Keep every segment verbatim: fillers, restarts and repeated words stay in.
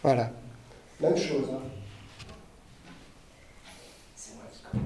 Voilà. Même chose. Hein. C'est moi qui commence.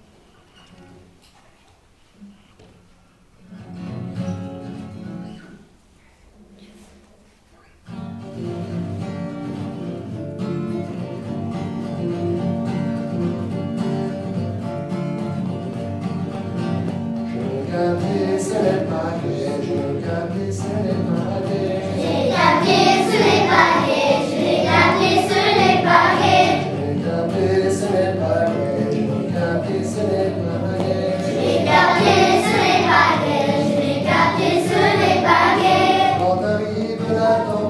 Je gardais sur les paquets, je gardais sur les paquets. J'ai gardé sur les paquets, je l'ai gardé sur les paquets. Je gardais sur les paquets, je gardais sur les paquets. Je l'ai gardé sur les paquets, je l'ai gardé sur les paquets. Quand arrive la